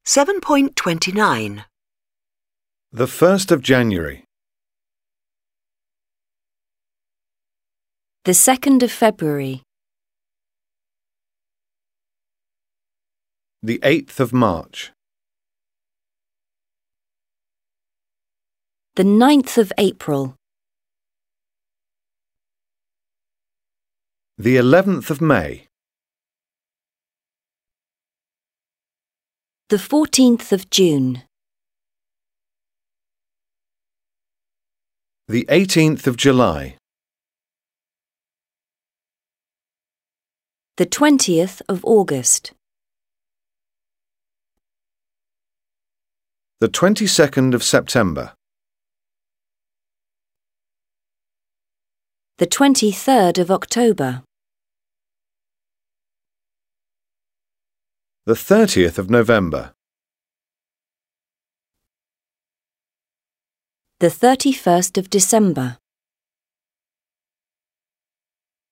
7.29. The 1st of January. The 2nd of February. The 8th of March. The 9th of April. The 11th of May. The 14th of June. The 18th of July. The 20th of August. The 22nd of September. The 23rd of October. The 30th of November. The 31st of December.